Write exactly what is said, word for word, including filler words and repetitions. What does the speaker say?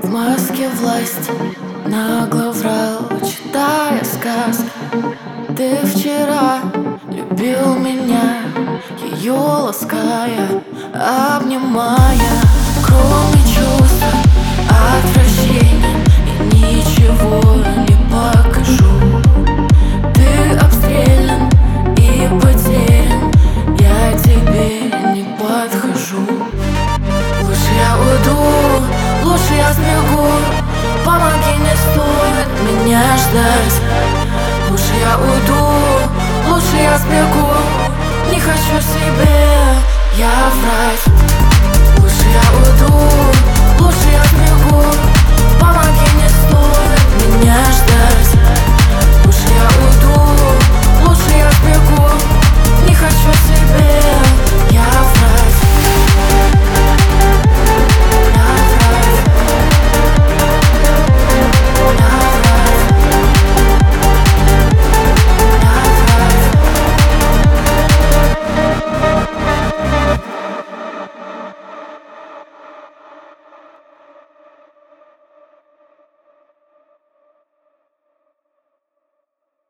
В маске власти нагло врал, читая сказки. Ты вчера любил меня, ее лаская, обнимая. Кроме чувства отвращения я ничего не покажу. Ты обстрелян и потерян, я тебе не подхожу. Лучше я уйду, лучше я сбегу, помоги, не стоит меня ждать. Лучше я уйду, лучше я сбегу, не хочу себе я врать.